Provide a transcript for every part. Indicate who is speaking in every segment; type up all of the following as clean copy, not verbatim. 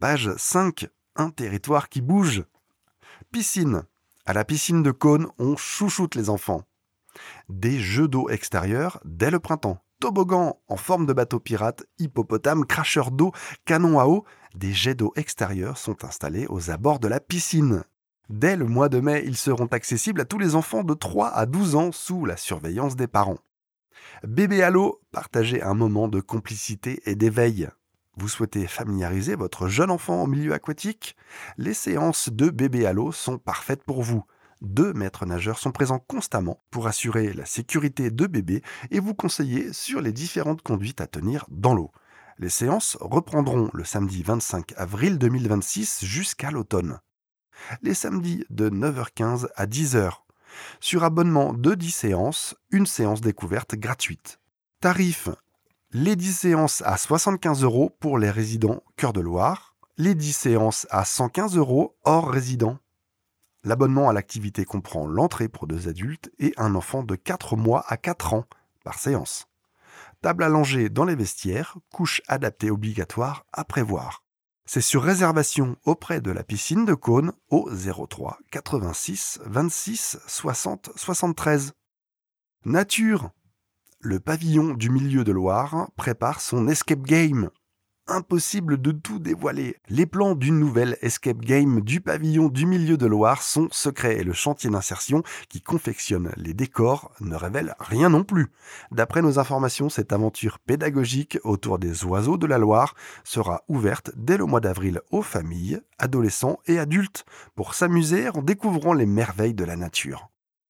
Speaker 1: Page 5, un territoire qui bouge. Piscine. À la piscine de Cône, on chouchoute les enfants. Des jeux d'eau extérieurs dès le printemps. Toboggan en forme de bateau pirate, hippopotame, cracheur d'eau, canon à eau. Des jets d'eau extérieurs sont installés aux abords de la piscine. Dès le mois de mai, ils seront accessibles à tous les enfants de 3 à 12 ans sous la surveillance des parents. Bébé à l'eau, partagez un moment de complicité et d'éveil. Vous souhaitez familiariser votre jeune enfant au milieu aquatique ? Les séances de bébé à l'eau sont parfaites pour vous. 2 maîtres nageurs sont présents constamment pour assurer la sécurité de bébé et vous conseiller sur les différentes conduites à tenir dans l'eau. Les séances reprendront le samedi 25 avril 2026 jusqu'à l'automne. Les samedis de 9h15 à 10h. Sur abonnement de 10 séances, une séance découverte gratuite. Tarif. Les 10 séances à 75 € pour les résidents Cœur de Loire. Les 10 séances à 115 € hors résidents. L'abonnement à l'activité comprend l'entrée pour 2 adultes et un enfant de 4 mois à 4 ans par séance. Table allongée dans les vestiaires, couche adaptée obligatoire à prévoir. C'est sur réservation auprès de la piscine de Cône au 03 86 26 60 73. Nature. Le pavillon du milieu de Loire prépare son escape game. Impossible de tout dévoiler. Les plans d'une nouvelle escape game du pavillon du milieu de Loire sont secrets et le chantier d'insertion qui confectionne les décors ne révèle rien non plus. D'après nos informations, cette aventure pédagogique autour des oiseaux de la Loire sera ouverte dès le mois d'avril aux familles, adolescents et adultes pour s'amuser en découvrant les merveilles de la nature.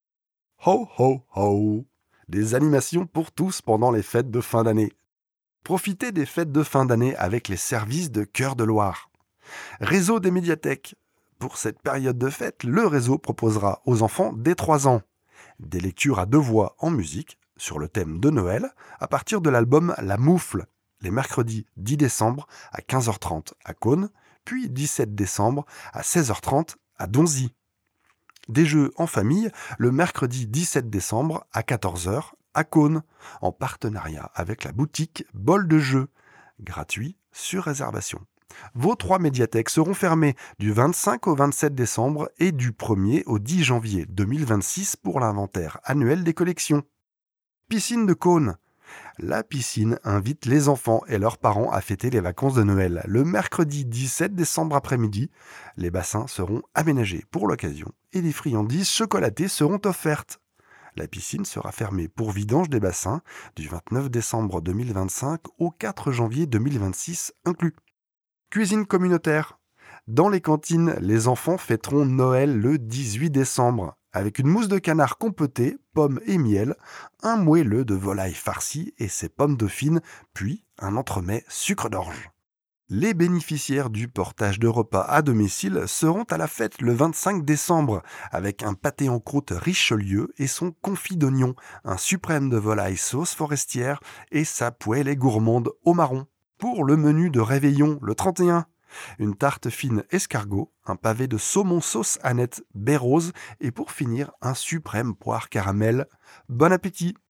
Speaker 1: Ho ho ho! Des animations pour tous pendant les fêtes de fin d'année. Profitez des fêtes de fin d'année avec les services de Cœur de Loire. Réseau des médiathèques. Pour cette période de fête, le réseau proposera aux enfants dès 3 ans des lectures à 2 voix en musique sur le thème de Noël à partir de l'album La Moufle, les mercredis 10 décembre à 15h30 à Cône, puis 17 décembre à 16h30 à Donzy. Des jeux en famille le mercredi 17 décembre à 14h à Cône, en partenariat avec la boutique Bol de Jeux, gratuit sur réservation. Vos 3 médiathèques seront fermées du 25 au 27 décembre et du 1er au 10 janvier 2026 pour l'inventaire annuel des collections. Piscine de Cône. La piscine invite les enfants et leurs parents à fêter les vacances de Noël. Le mercredi 17 décembre après-midi, les bassins seront aménagés pour l'occasion et des friandises chocolatées seront offertes. La piscine sera fermée pour vidange des bassins du 29 décembre 2025 au 4 janvier 2026 inclus. Cuisine communautaire. Dans les cantines, les enfants fêteront Noël le 18 décembre avec une mousse de canard compotée, pommes et miel, un moelleux de volaille farci et ses pommes dauphines, puis un entremets sucre d'orge. Les bénéficiaires du portage de repas à domicile seront à la fête le 25 décembre avec un pâté en croûte Richelieu et son confit d'oignon, un suprême de volaille sauce forestière et sa poêlée gourmande au marron. Pour le menu de réveillon le 31, une tarte fine escargot, un pavé de saumon sauce Annette baie rose et pour finir un suprême poire caramel. Bon appétit!